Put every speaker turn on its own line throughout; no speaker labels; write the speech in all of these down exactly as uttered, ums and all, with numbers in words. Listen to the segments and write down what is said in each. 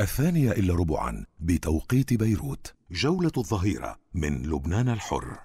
الثانية إلا ربعا بتوقيت بيروت. جولة الظهيرة من لبنان الحر.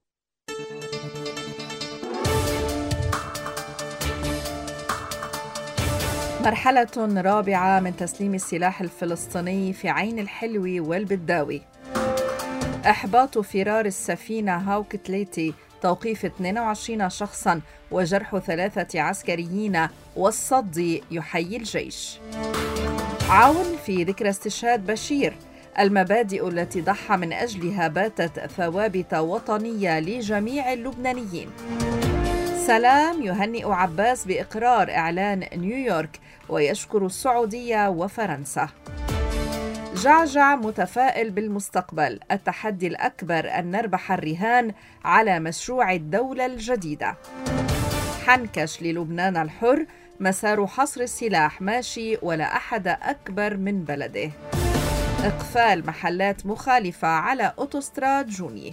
مرحلة رابعة من تسليم السلاح الفلسطيني في عين الحلوي والبداوي. إحباط فرار السفينة هوك تليتي، توقيف اثنين وعشرين شخصاً وجرح ثلاثة عسكريين، والصد يحيي الجيش. عون في ذكرى استشهاد بشير، المبادئ التي ضحى من أجلها باتت ثوابت وطنية لجميع اللبنانيين. سلام يهنئ عباس بإقرار إعلان نيويورك ويشكر السعودية وفرنسا. جعجع متفائل بالمستقبل، التحدي الأكبر أن نربح الرهان على مشروع الدولة الجديدة. حنكش للبنان الحر، مسار حصر السلاح ماشي ولا أحد أكبر من بلده. إقفال محلات مخالفة على أوتوستراد جوني.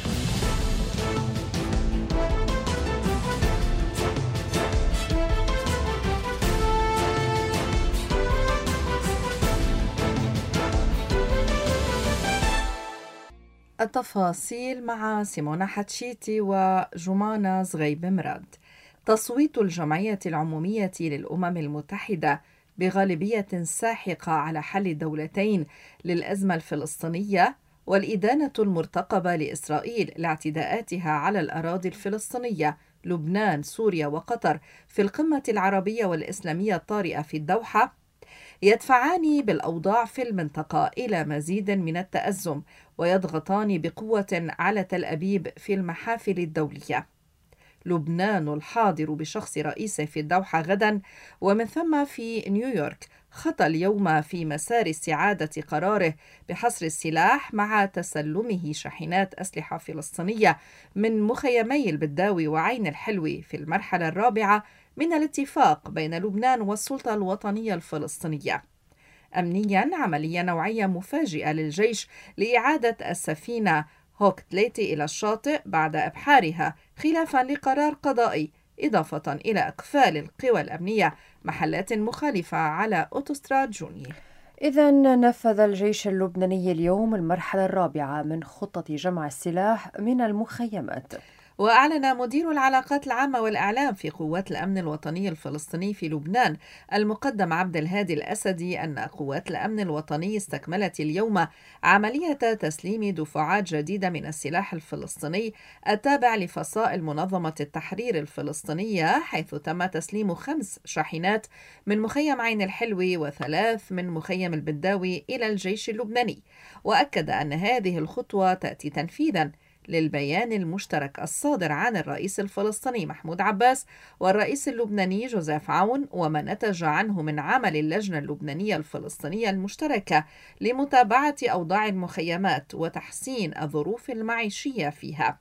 التفاصيل مع سيمونا حتشيتي وجمانة زغيب مراد. تصويت الجمعية العمومية للأمم المتحدة بغالبية ساحقة على حل الدولتين للأزمة الفلسطينية، والإدانة المرتقبة لإسرائيل لاعتداءاتها على الأراضي الفلسطينية لبنان، سوريا وقطر في القمة العربية والإسلامية الطارئة في الدوحة، يدفعان بالأوضاع في المنطقة إلى مزيد من التأزم، ويضغطان بقوة على تل أبيب في المحافل الدولية. لبنان الحاضر بشخص رئيسه في الدوحة غدا ومن ثم في نيويورك خطى اليوم في مسار استعادة قراره بحصر السلاح مع تسلمه شاحنات أسلحة فلسطينية من مخيمي البداوي وعين الحلوي في المرحلة الرابعة من الاتفاق بين لبنان والسلطة الوطنية الفلسطينية. أمنياً، عملية نوعية مفاجئة للجيش لإعادة السفينة هوك تليتي إلى الشاطئ بعد إبحارها خلافاً لقرار قضائي، إضافة إلى إقفال القوى الأمنية محلات مخالفة على أوتوستراد جوني.
إذن نفذ الجيش اللبناني اليوم المرحلة الرابعة من خطة جمع السلاح من المخيمات.
وأعلن مدير العلاقات العامة والإعلام في قوات الأمن الوطني الفلسطيني في لبنان المقدم عبد الهادي الأسدي أن قوات الأمن الوطني استكملت اليوم عملية تسليم دفعات جديدة من السلاح الفلسطيني التابع لفصائل منظمة التحرير الفلسطينية، حيث تم تسليم خمس شاحنات من مخيم عين الحلوي وثلاث من مخيم البداوي إلى الجيش اللبناني. وأكد أن هذه الخطوة تأتي تنفيذاً للبيان المشترك الصادر عن الرئيس الفلسطيني محمود عباس والرئيس اللبناني جوزيف عون، وما نتج عنه من عمل اللجنة اللبنانية الفلسطينية المشتركة لمتابعة أوضاع المخيمات وتحسين الظروف المعيشية فيها.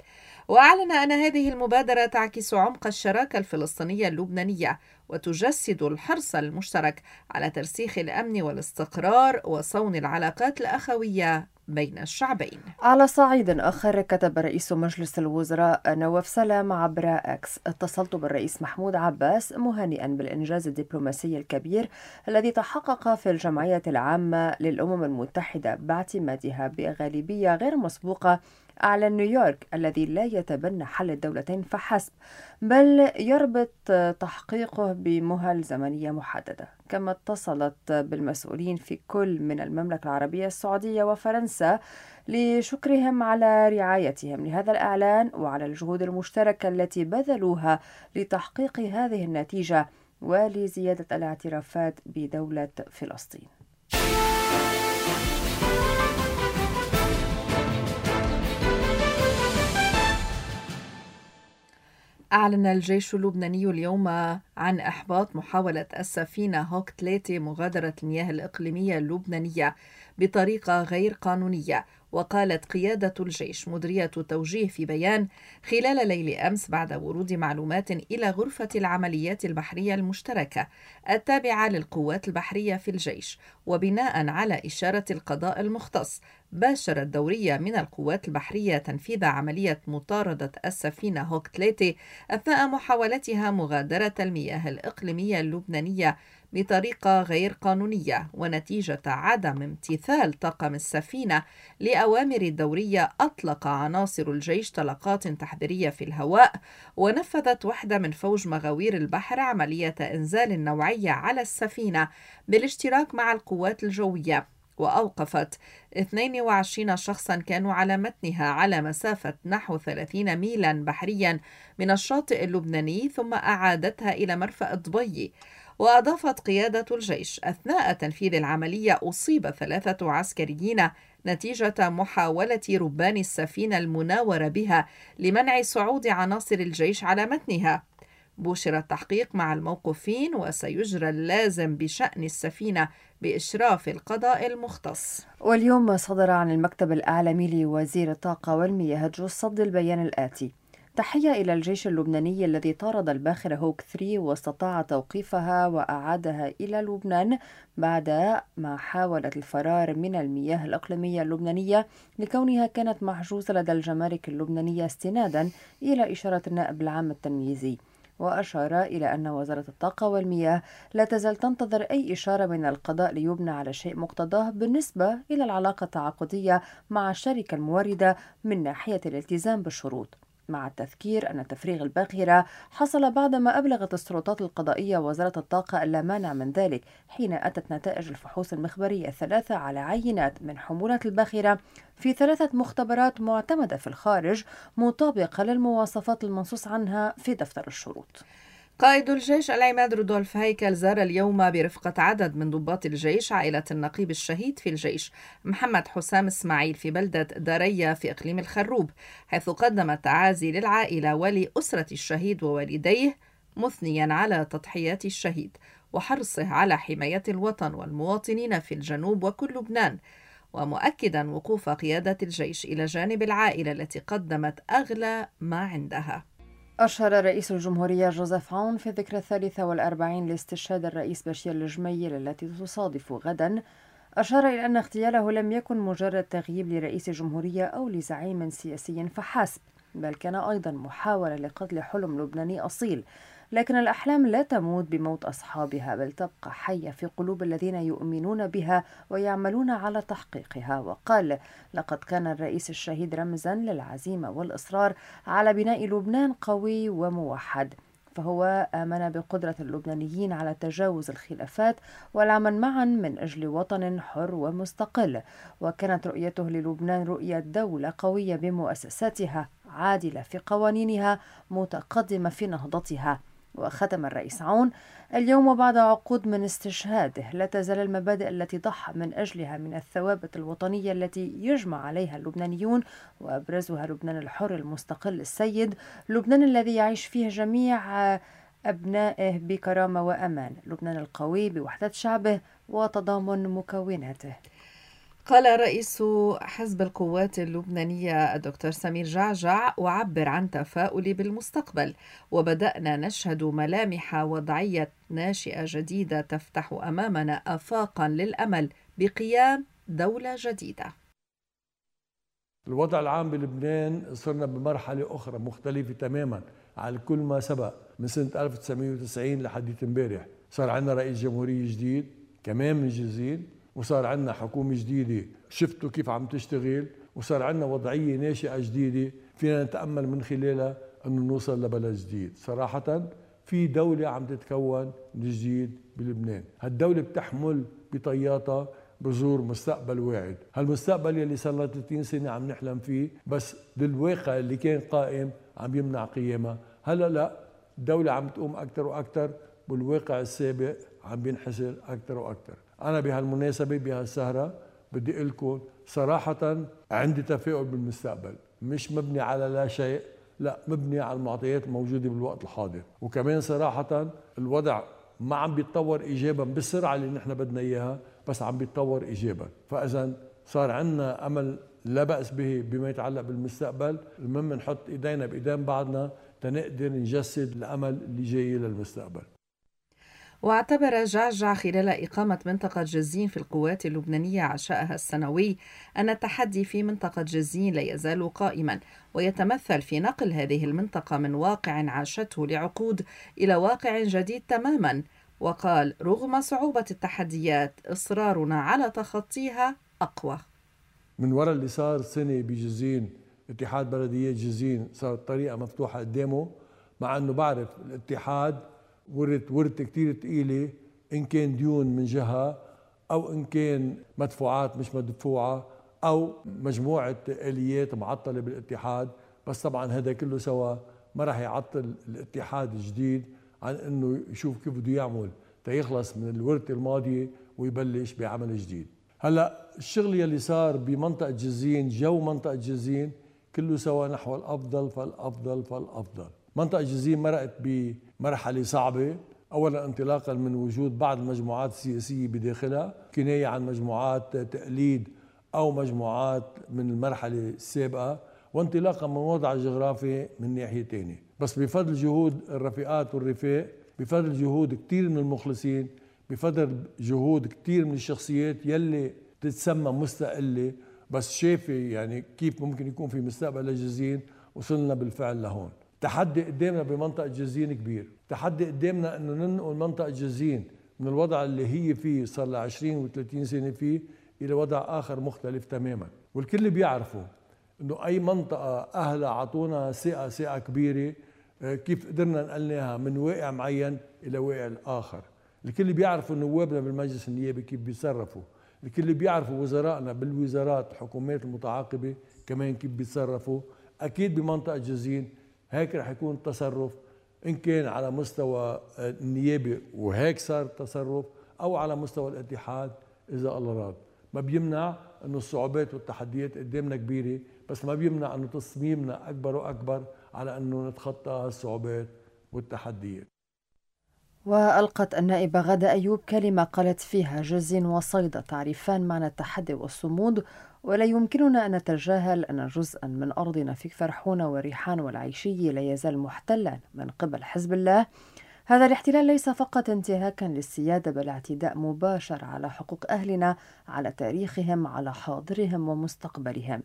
وأعلن أن هذه المبادرة تعكس عمق الشراكة الفلسطينية اللبنانية وتجسد الحرص المشترك على ترسيخ الأمن والاستقرار وصون العلاقات الأخوية بين الشعبين.
على صعيد آخر، كتب رئيس مجلس الوزراء نواف سلام عبر أكس: اتصلت بالرئيس محمود عباس مهنئا بالإنجاز الدبلوماسي الكبير الذي تحقق في الجمعية العامة للأمم المتحدة باعتمادها بغالبية غير مسبوقة على نيويورك، الذي لا يتبنى حل الدولتين فحسب، بل يربط تحقيقه بمهل زمنية محددة. كما اتصلت بالمسؤولين في كل من المملكة العربية السعودية وفرنسا لشكرهم على رعايتهم لهذا الإعلان وعلى الجهود المشتركة التي بذلوها لتحقيق هذه النتيجة ولزيادة الاعترافات بدولة فلسطين.
أعلن الجيش اللبناني اليوم عن إحباط محاولة السفينة هوك تليتي مغادرة المياه الإقليمية اللبنانية بطريقة غير قانونية. وقالت قيادة الجيش مديرية توجيه في بيان خلال ليل أمس بعد ورود معلومات إلى غرفة العمليات البحرية المشتركة التابعة للقوات البحرية في الجيش، وبناء على إشارة القضاء المختص، باشر الدورية من القوات البحرية تنفيذ عملية مطاردة السفينة هوك تليتي أثناء محاولتها مغادرة المياه الإقليمية اللبنانية بطريقة غير قانونية، ونتيجة عدم امتثال طاقم السفينة لأوامر الدورية أطلق عناصر الجيش طلقات تحذيرية في الهواء، ونفذت وحدة من فوج مغاوير البحر عملية إنزال نوعية على السفينة بالاشتراك مع القوات الجوية، وأوقفت اثنين وعشرين شخصا كانوا على متنها على مسافة نحو ثلاثين ميلا بحريا من الشاطئ اللبناني، ثم أعادتها إلى مرفأ دبي. وأضافت قيادة الجيش: أثناء تنفيذ العملية أصيب ثلاثة عسكريين نتيجة محاولة ربان السفينة المناورة بها لمنع صعود عناصر الجيش على متنها. بوشر التحقيق مع الموقوفين، وسيجرى اللازم بشأن السفينة بإشراف القضاء المختص.
واليوم صدر عن المكتب الإعلامي لوزير الطاقة والمياه جوز صد البيان الآتي: تحية إلى الجيش اللبناني الذي طارد الباخرة هوك ثلاثة واستطاع توقيفها وأعادها إلى لبنان بعد ما حاولت الفرار من المياه الإقليمية اللبنانية لكونها كانت محجوزة لدى الجمارك اللبنانية استنادا إلى إشارة النائب العام التمييزي. وأشار إلى أن وزارة الطاقة والمياه لا تزال تنتظر أي إشارة من القضاء ليبنى على شيء مقتضاه بالنسبة إلى العلاقة التعاقدية مع الشركة الموردة من ناحية الالتزام بالشروط، مع التذكير أن تفريغ الباخرة حصل بعدما أبلغت السلطات القضائية وزارة الطاقة اللا مانع من ذلك حين أتت نتائج الفحوص المخبرية الثلاثة على عينات من حمولة الباخرة في ثلاثة مختبرات معتمدة في الخارج مطابقة للمواصفات المنصوص عنها في دفتر الشروط.
قائد الجيش العماد رودولف هيكل زار اليوم برفقة عدد من ضباط الجيش عائلة النقيب الشهيد في الجيش محمد حسام إسماعيل في بلدة دارية في إقليم الخروب، حيث قدم التعازي للعائلة ولأسرة الشهيد ووالديه، مثنيا على تضحيات الشهيد وحرصه على حماية الوطن والمواطنين في الجنوب وكل لبنان، ومؤكدا وقوف قيادة الجيش إلى جانب العائلة التي قدمت أغلى ما عندها.
أشار رئيس الجمهورية جوزيف عون في الذكرى الثالثة والأربعين لاستشهاد الرئيس بشير الجميل التي تصادف غدا، أشار إلى أن اغتياله لم يكن مجرد تغييب لرئيس الجمهورية أو لزعيم سياسي فحسب، بل كان أيضا محاولة لقتل حلم لبناني أصيل. لكن الأحلام لا تموت بموت أصحابها، بل تبقى حية في قلوب الذين يؤمنون بها ويعملون على تحقيقها. وقال: لقد كان الرئيس الشهيد رمزا للعزيمة والإصرار على بناء لبنان قوي وموحد، فهو آمن بقدرة اللبنانيين على تجاوز الخلافات والعمل معا من أجل وطن حر ومستقل. وكانت رؤيته للبنان رؤية دولة قوية بمؤسساتها، عادلة في قوانينها، متقدمة في نهضتها. وختم الرئيس عون: اليوم وبعد عقود من استشهاده لا تزال المبادئ التي ضحى من أجلها من الثوابت الوطنية التي يجمع عليها اللبنانيون، وأبرزها لبنان الحر المستقل السيد، لبنان الذي يعيش فيه جميع أبنائه بكرامة وأمان، لبنان القوي بوحدة شعبه وتضامن مكوناته.
قال رئيس حزب القوات اللبنانية الدكتور سمير جعجع: وعبر عن تفاؤلي بالمستقبل، وبدأنا نشهد ملامح وضعية ناشئة جديدة تفتح أمامنا آفاقا للأمل بقيام دولة جديدة.
الوضع العام بلبنان صرنا بمرحلة أخرى مختلفة تماما على كل ما سبق من سنة ألف وتسعمية وتسعين لحديث امبارح. صار عندنا رئيس جمهورية جديد كمان منجزين، وصار عندنا حكومة جديدة شفتوا كيف عم تشتغل، وصار عندنا وضعية ناشئة جديدة فينا نتأمل من خلالها أنه نوصل لبلد جديد. صراحة في دولة عم تتكون جديد بلبنان، هالدولة بتحمل بطياتها بذور مستقبل واعد. هالمستقبل يلي صار لنا ثلاثين سنة عم نحلم فيه، بس للواقع اللي كان قائم عم يمنع قيامها. هلا لا، الدولة عم تقوم أكثر وأكثر، والواقع السابق عم بينحسر أكثر وأكثر. أنا بهالمناسبة بهالسهرة بدي أقول لكم صراحة عندي تفاؤل بالمستقبل، مش مبني على لا شيء، لا مبني على المعطيات الموجودة بالوقت الحاضر. وكمان صراحة الوضع ما عم بيتطور إيجابا بالسرعة اللي نحن بدنا إياها، بس عم بيتطور إيجابا. فإذا صار عندنا أمل لا بأس به بما يتعلق بالمستقبل. المهم نحط إيدينا بإيدين بعضنا تنقدر نجسد الأمل اللي جاي للمستقبل.
واعتبر جعجع خلال إقامة منطقة جزين في القوات اللبنانية عشاءها السنوي أن التحدي في منطقة جزين لا يزال قائما، ويتمثل في نقل هذه المنطقة من واقع عاشته لعقود إلى واقع جديد تماما، وقال رغم صعوبة التحديات إصرارنا على تخطيها أقوى.
من وراء اللي صار سنة بجزين، اتحاد بلديات جزين صارت الطريقة مفتوحة قدامه، مع أنه بعرف الاتحاد ورث ورثة كتير تقيلة، إن كان ديون من جهة أو إن كان مدفوعات مش مدفوعة أو مجموعة آليات معطلة بالاتحاد. بس طبعا هذا كله سوا ما راح يعطل الاتحاد الجديد عن أنه يشوف كيف بده يعمل تيخلص من الورثة الماضية ويبلش بعمل جديد. هلأ الشغل يلي صار بمنطقة جزين، جو منطقة جزين كله سوا نحو الأفضل فالأفضل فالأفضل. منطقة جزين مرقت بمرحلة صعبة، أولا انطلاقا من وجود بعض المجموعات السياسية بداخلها، كناية عن مجموعات تقليد أو مجموعات من المرحلة السابقة، وانطلاقا من وضع الجغرافي من ناحية تانية. بس بفضل جهود الرفيقات والرفاق، بفضل جهود كتير من المخلصين، بفضل جهود كتير من الشخصيات يلي تتسمى مستقلة بس شايفة يعني كيف ممكن يكون في مستقبل لجزين، وصلنا بالفعل لهون. تحدي قدامنا بمنطقة جزين كبير، تحدي قدامنا انه ننقل منطقة جزين من الوضع اللي هي فيه صار لها عشرين وثلاثين سنة فيه الى وضع اخر مختلف تماما. والكل بيعرفوا انه اي منطقة اهلها عطونا ثقة ثقة كبيرة، كيف قدرنا نقلناها من واقع معين الى واقع الاخر. الكل بيعرفوا نوابنا بالمجلس النيابي كيف بيتصرفوا، الكل بيعرفوا وزرائنا بالوزارات الحكومات المتعاقبة كمان كيف بيتصرفوا. اكيد بمنطقة جزين هيك رح يكون التصرف، إن كان على مستوى النيابي وهيك صار التصرف، أو على مستوى الاتحاد إذا الله راد. ما بيمنع أنه الصعوبات والتحديات قدامنا كبيرة، بس ما بيمنع أنه تصميمنا أكبر وأكبر على أنه نتخطى الصعوبات والتحديات.
وألقت النائبة غادة أيوب كلمة قالت فيها جزين وصيدا تعرفان معنى التحدي والصمود، ولا يمكننا أن نتجاهل أن جزءا من أرضنا في فرحونة وريحان والعيشية لا يزال محتلا من قبل حزب الله. هذا الاحتلال ليس فقط انتهاكا للسيادة بل اعتداء مباشر على حقوق أهلنا، على تاريخهم، على حاضرهم ومستقبلهم.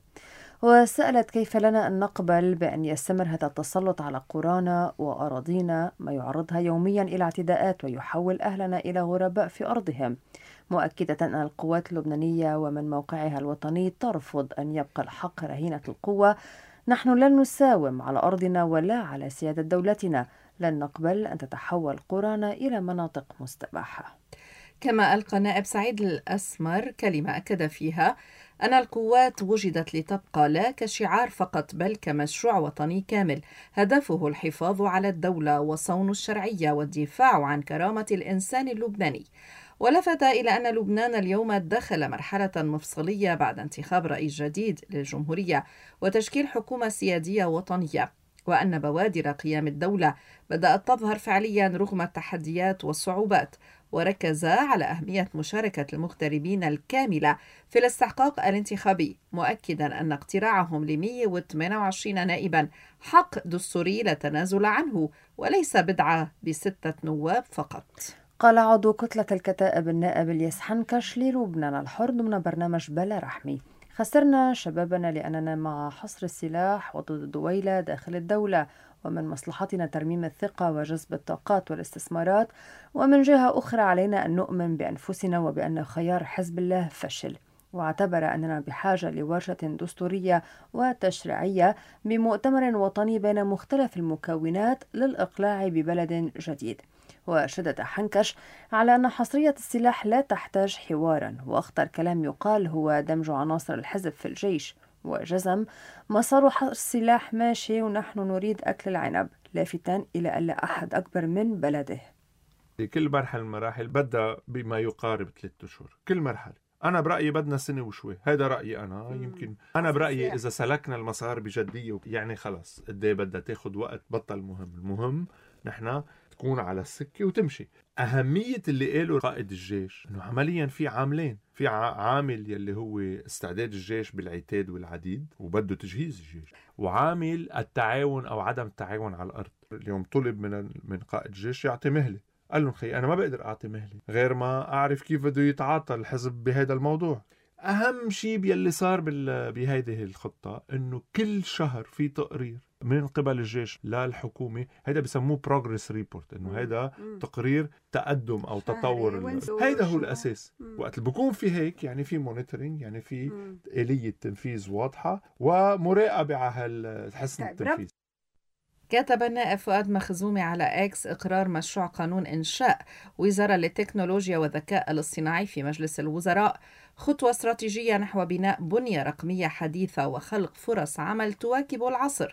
وسألت كيف لنا أن نقبل بأن يستمر هذا التسلط على قرانا وأراضينا، ما يعرضها يوميا إلى اعتداءات ويحول أهلنا إلى غرباء في أرضهم، مؤكدة أن القوات اللبنانية ومن موقعها الوطني ترفض أن يبقى الحق رهينة القوة. نحن لن نساوم على أرضنا ولا على سيادة دولتنا، لن نقبل أن تتحول قرانا إلى مناطق مستباحة.
كما ألقى نائب سعيد الأسمر كلمة أكد فيها أن القوات وجدت لتبقى لا كشعار فقط بل كمشروع وطني كامل هدفه الحفاظ على الدولة وصون الشرعية والدفاع عن كرامة الإنسان اللبناني. ولفت إلى أن لبنان اليوم دخل مرحلة مفصلية بعد انتخاب رئيس جديد للجمهورية وتشكيل حكومة سيادية وطنية، وأن بوادر قيام الدولة بدأت تظهر فعليا رغم التحديات والصعوبات، وركز على أهمية مشاركة المغتربين الكاملة في الاستحقاق الانتخابي، مؤكدا أن اقتراعهم ل مئة وثمانية وعشرين نائبا حق دستوري لا تنازل عنه وليس بدعة بستة نواب فقط.
قال عضو كتلة الكتائب النائب الياس حنكش للبنان الحر ضمن برنامج بلا رحمي: خسرنا شبابنا لأننا مع حصر السلاح وضد الدويلة داخل الدولة، ومن مصلحتنا ترميم الثقة وجذب الطاقات والاستثمارات، ومن جهة أخرى علينا أن نؤمن بأنفسنا وبأن خيار حزب الله فشل. واعتبر أننا بحاجة لورشة دستورية وتشريعية بمؤتمر وطني بين مختلف المكونات للإقلاع ببلد جديد. وشدد حنكش على أن حصرية السلاح لا تحتاج حوارا، وأخطر كلام يقال هو دمج عناصر الحزب في الجيش، وجزم مسار حصر السلاح ماشي ونحن نريد أكل العنب، لافتاً إلى أن لا أحد أكبر من بلده.
كل مرحلة المراحل بدها بما يقارب ثلاثة أشهر، كل مرحلة. أنا برأيي بدنا سنة وشوي، هذا رأيي أنا. يمكن أنا برأيي إذا سلكنا المسار بجدية يعني خلاص قد ايه بدها تاخد وقت بطل مهم. المهم نحن تكون على السكة وتمشي. أهمية اللي قاله قائد الجيش إنه عمليا في عاملين، في عامل يلي هو استعداد الجيش بالعتاد والعديد وبده تجهيز الجيش، وعامل التعاون أو عدم التعاون على الأرض. اليوم طلب من من قائد الجيش يعطي مهلة، قال لهم خي أنا ما بقدر أعطي مهلة غير ما أعرف كيف بده يتعاطى الحزب بهذا الموضوع. أهم شيء باللي صار بهذه الخطة إنه كل شهر في تقرير من قبل الجيش للحكومة، هذا بسموه progress report، إنه هذا تقرير تقدم أو تطور. هذا هو الأساس. وقت اللي بكون في هيك يعني في monitoring، يعني في آلية تنفيذ واضحة ومراقبة على حسن التنفيذ.
كتب النائب فؤاد مخزومي على إكس إقرار مشروع قانون إنشاء وزارة للتكنولوجيا والذكاء الاصطناعي في مجلس الوزراء خطوة استراتيجية نحو بناء بنية رقمية حديثة وخلق فرص عمل تواكب العصر.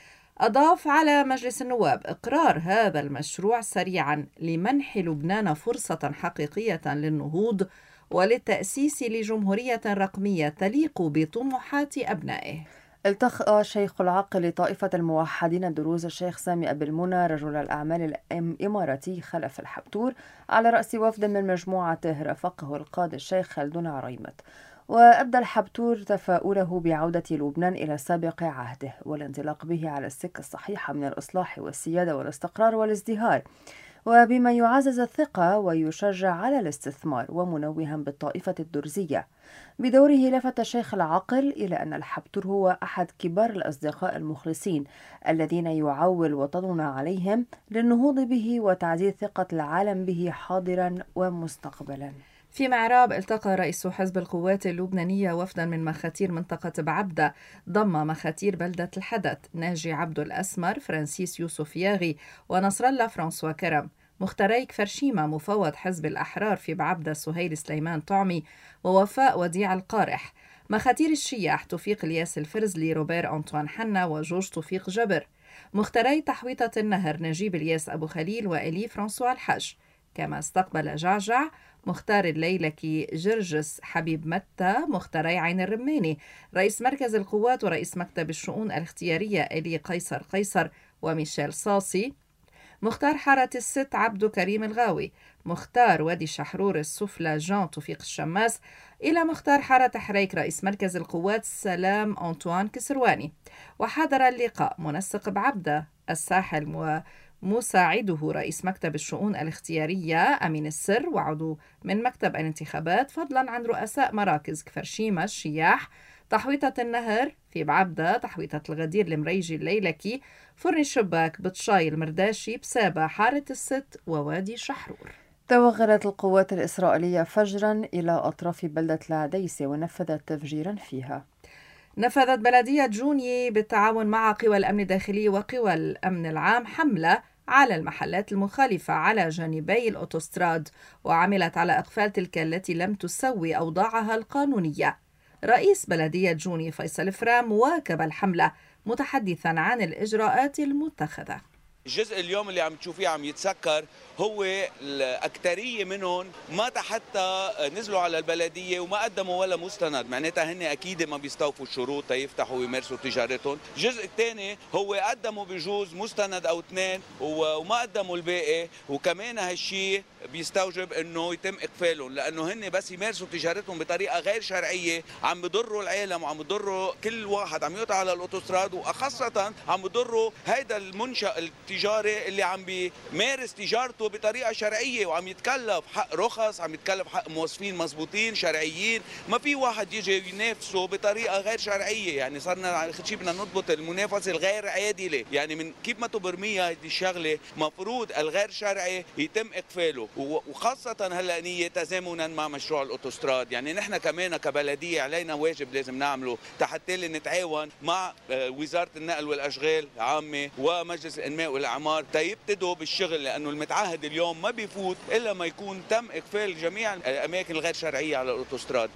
أضاف على مجلس النواب إقرار هذا المشروع سريعا لمنح لبنان فرصة حقيقية للنهوض وللتأسيس لجمهورية رقمية تليق بطموحات أبنائه.
التقى شيخ العقل لطائفة الموحدين الدروز الشيخ سامي أبي المنى رجل الأعمال الإماراتي خلف الحبتور على رأس وفد من مجموعته رافقه القاضي الشيخ خلدون عريمت. وأبدى الحبتور تفاؤله بعودة لبنان إلى سابق عهده والانطلاق به على السكة الصحيحة من الإصلاح والسيادة والاستقرار والازدهار، وبما يعزز الثقة ويشجع على الاستثمار، ومنوها بالطائفة الدرزية. بدوره لفت الشيخ العقل إلى أن الحبتور هو أحد كبار الأصدقاء المخلصين الذين يعول وطننا عليهم للنهوض به وتعزيز ثقة العالم به حاضرا ومستقبلا.
في معراب التقى رئيس حزب القوات اللبنانية وفدا من مخاتير منطقة بعبدة ضم مخاتير بلدة الحدث ناجي عبد الأسمر، فرانسيس يوسف ياغي، ونصر الله فرانسوا كرم، مختاري كفرشيمة مفوض حزب الأحرار في بعبدة سهيل سليمان طعمي، ووفاء وديع القارح. مخاتير الشياح توفيق الياس الفرزلي، روبير أنطوان حنا، وجورج توفيق جبر. مختاري تحويطة النهر نجيب الياس أبو خليل وإلي فرانسوا الحج. كما استقبل جعجع مختار الليلكي جرجس حبيب متى، مختاري عين الرماني، رئيس مركز القوات ورئيس مكتب الشؤون الاختيارية إلي قيصر قيصر وميشيل صاصي. مختار حارة الست عبدو كريم الغاوي، مختار وادي شحرور السفلى جان توفيق الشماس، إلى مختار حارة حريك رئيس مركز القوات سلام أنطوان كسرواني. وحضر اللقاء منسق بعبدة الساحل و مساعده رئيس مكتب الشؤون الاختيارية أمين السر وعضو من مكتب الانتخابات، فضلا عن رؤساء مراكز كفرشيمة الشياح، تحويطة النهر في بعبدة، تحويطة الغدير المريجي الليلكي، فرن الشباك، بطشاي المرداشي، بسابة، حارة الست، ووادي شحرور.
توغلت القوات الإسرائيلية فجرا إلى أطراف بلدة العديسة ونفذت تفجيرا فيها.
نفذت بلدية جوني بالتعاون مع قوى الأمن الداخلي وقوى الأمن العام حملة على المحلات المخالفة على جانبي الأوتوستراد، وعملت على إقفال تلك التي لم تسوي أوضاعها القانونية. رئيس بلدية جوني فيصل فرام واكب الحملة متحدثا عن الإجراءات المتخذة.
الجزء اليوم اللي عم تشوفيه عم يتسكر هو الأكترية منهم ما حتى نزلوا على البلدية وما قدموا ولا مستند، معناتها هن أكيد ما بيستوفوا الشروط يفتحوا ويمارسوا تجارتهم. الجزء الثاني هو قدموا بجوز مستند أو اثنين وما قدموا الباقي، وكمان هالشيء بيستوجب انه يتم اقفالهم، لانه هن بس يمارسوا تجارتهم بطريقه غير شرعيه عم بضروا العالم وعم بضروا كل واحد عم يقطع على الاوتوستراد، وخاصه عم بضروا هيدا المنشأ التجاري اللي عم بيمارس تجارته بطريقه شرعيه وعم يتكلف حق رخص، عم يتكلف حق موظفين مزبوطين شرعيين. ما في واحد يجي ينافسه بطريقه غير شرعيه، يعني صرنا شيء بدنا نضبط المنافسه الغير عادله، يعني من كيف ما تبرميها هذه الشغله مفروض الغير شرعي يتم اقفاله، وخاصة هلا نية تزامنا مع مشروع الاوتوستراد. يعني نحن كمان كبلدية علينا واجب لازم نعمله حتى نتعاون مع وزارة النقل والاشغال العامة ومجلس الانماء والاعمار تيبتدوا بالشغل، لانه المتعهد اليوم ما بيفوت الا ما يكون تم اقفال جميع الاماكن الغير شرعية على الاوتوستراد.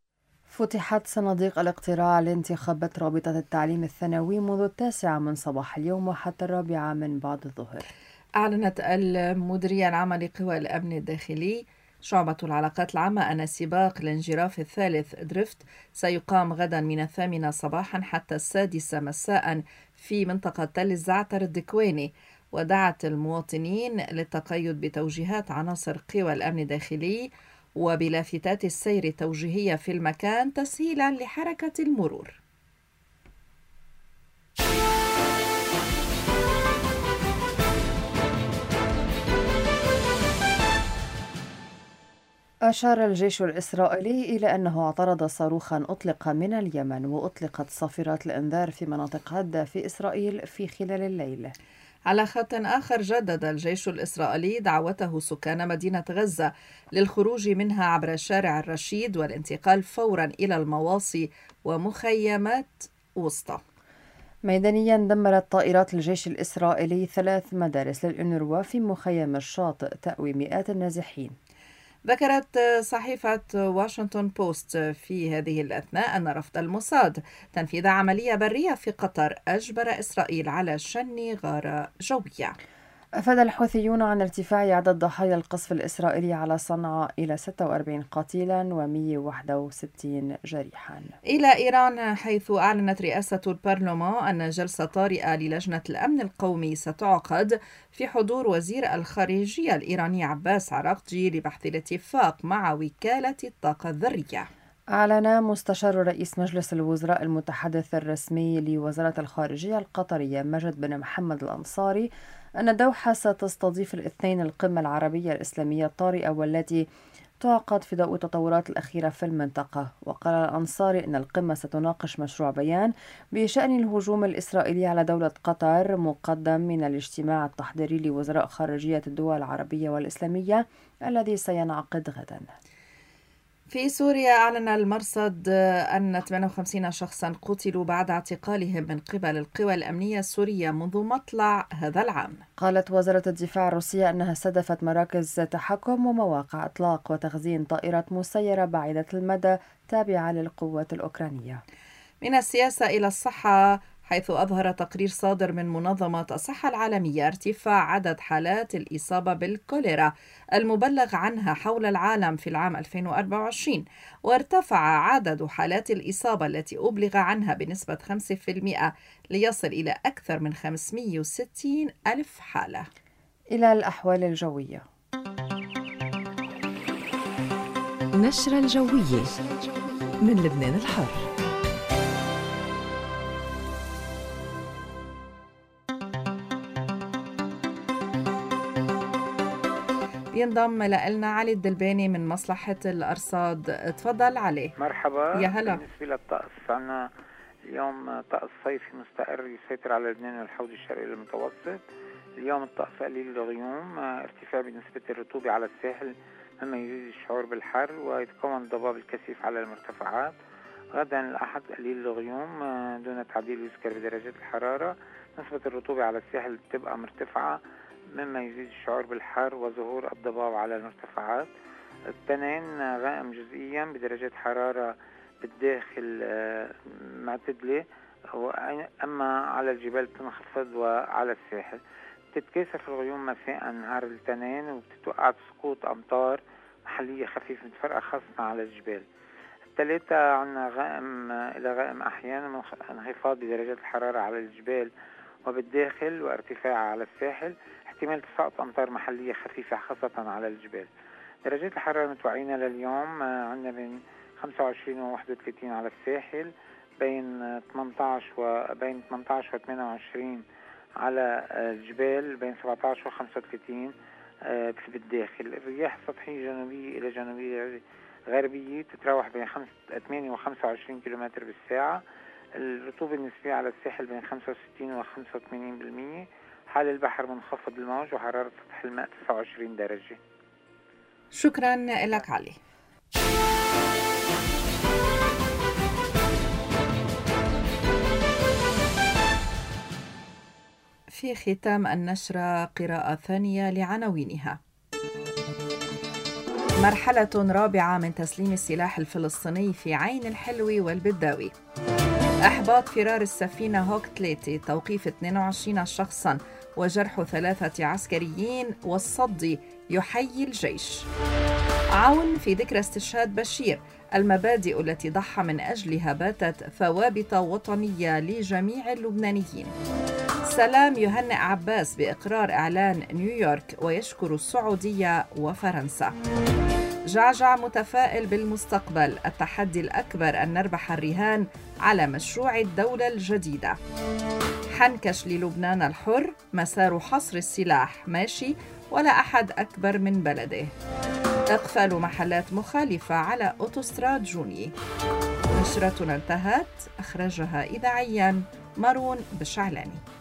فتحت صناديق الاقتراع لانتخابات رابطة التعليم الثانوي منذ التاسعة من صباح اليوم وحتى الرابعة من بعد الظهر.
أعلنت المديرية العامة لقوى الأمن الداخلي شعبة العلاقات العامة أن سباق الانجراف الثالث درفت سيقام غدا من الثامنة صباحا حتى السادسة مساء في منطقة تل الزعتر الدكواني، ودعت المواطنين للتقيد بتوجيهات عناصر قوى الأمن الداخلي وبلافتات السير التوجيهية في المكان تسهيلا لحركة المرور.
أشار الجيش الإسرائيلي إلى أنه اعترض صاروخا أطلق من اليمن وأطلقت صافرات الإنذار في مناطق عدة في إسرائيل في خلال الليل.
على خط آخر، جدد الجيش الإسرائيلي دعوته سكان مدينة غزة للخروج منها عبر شارع الرشيد والانتقال فورا إلى المواصي ومخيمات وسطى.
ميدانيا دمرت طائرات الجيش الإسرائيلي ثلاث مدارس للأونروا في مخيم الشاطئ تأوي مئات النازحين.
ذكرت صحيفة واشنطن بوست في هذه الأثناء أن رفض الموساد تنفيذ عملية برية في قطر أجبر إسرائيل على شن غارة جوية.
أفاد الحوثيون عن ارتفاع عدد ضحايا القصف الإسرائيلي على صنعاء إلى ستة وأربعين قتيلا ومئة وواحد وستين جريحا.
إلى إيران، حيث أعلنت رئاسة البرلمان أن جلسة طارئة للجنة الأمن القومي ستعقد في حضور وزير الخارجية الإيراني عباس عراقجي لبحث الاتفاق مع وكالة الطاقة الذرية.
أعلن مستشار رئيس مجلس الوزراء المتحدث الرسمي لوزارة الخارجية القطرية مجد بن محمد الأنصاري أن الدوحة ستستضيف الاثنين القمة العربية الإسلامية الطارئة والتي تعقد في ضوء التطورات الأخيرة في المنطقة. وقال الأنصاري أن القمة ستناقش مشروع بيان بشأن الهجوم الإسرائيلي على دولة قطر مقدم من الاجتماع التحضيري لوزراء خارجية الدول العربية والإسلامية الذي سينعقد غدا.
في سوريا، أعلن المرصد أن ثمانية وخمسين شخصا قتلوا بعد اعتقالهم من قبل القوى الأمنية السورية منذ مطلع هذا العام.
قالت وزارة الدفاع الروسية أنها استهدفت مراكز تحكم ومواقع إطلاق وتخزين طائرات مسيرة بعيدة المدى تابعة للقوات الأوكرانية.
من السياسة إلى الصحة، حيث أظهر تقرير صادر من منظمة الصحة العالمية ارتفاع عدد حالات الإصابة بالكوليرا المبلغ عنها حول العالم في العام ألفين وأربعة وعشرين، وارتفع عدد حالات الإصابة التي أبلغ عنها بنسبة خمسة بالمئة ليصل إلى أكثر من خمسمئة وستين ألف حالة.
إلى الأحوال الجوية.
نشرة الجوية من لبنان الحر.
ينضم لنا علي الدلباني من مصلحة الأرصاد. تفضل علي.
مرحبا.
يا هلا.
بالنسبة للطقس، عنا اليوم طقس صيفي مستقر يسيطر على لبنان والحوض الشرقي المتوسط. اليوم الطقس قليل الغيوم، ارتفاع بنسبة الرطوبة على الساحل مما يزيد الشعور بالحر، ويتكون الضباب الكثيف على المرتفعات. غدا الأحد قليل الغيوم دون تعديل يذكر بدرجات الحرارة. نسبة الرطوبة على الساحل تبقى مرتفعة مما يزيد الشعور بالحر وظهور الضباب على المرتفعات. الاثنين غائم جزئيا بدرجات حرارة بالداخل معتدلة، أما على الجبال تنخفض وعلى الساحل تتكاثف الغيوم مساء نهار الاثنين، وبتتوقع سقوط أمطار محلية خفيفة متفرقة خاصة على الجبال. الثلاثة عنا غائم إلى غائم أحيانا، انخفاض بدرجات الحرارة على الجبال وبالداخل وارتفاع على الساحل، احتمال تساقط أمطار محلية خفيفة خاصة على الجبال. درجات الحرارة المتوقعين لليوم عندنا بين خمسة وعشرين و واحد وثلاثين على الساحل، بين ثمانية عشر وبين ثمانية عشر و ثمانية وعشرين على الجبال، بين سبعة عشر و خمسة وثلاثين بالداخل. الرياح السطحية جنوبية إلى جنوبية غربية تتراوح بين ثمانية و خمسة وعشرين كيلومتر بالساعة. الرطوبة النسبية على الساحل بين خمسة وستين و خمسة وثمانين بالمئة. حال البحر منخفض الموج وحرارة سطح الماء تسعة وعشرين درجة.
شكرا لك علي. في ختام النشرة قراءة ثانية لعناوينها. مرحلة رابعة من تسليم السلاح الفلسطيني في عين الحلو والبداوي. إحباط فرار السفينة هوك ثلاثة، توقيف اثنين وعشرين شخصا وجرح ثلاثة عسكريين، والصدي يحيي الجيش. عون في ذكرى استشهاد بشير، المبادئ التي ضحى من أجلها باتت ثوابت وطنية لجميع اللبنانيين. سلام يهنئ عباس بإقرار إعلان نيويورك ويشكر السعودية وفرنسا. جعجع متفائل بالمستقبل، التحدي الأكبر أن نربح الرهان على مشروع الدولة الجديدة. حنكش للبنان الحر، مسار حصر السلاح ماشي ولا أحد أكبر من بلده. إقفال محلات مخالفة على أوتوستراد جوني. نشرتنا انتهت. أخرجها إذاعيا مارون بشعلاني.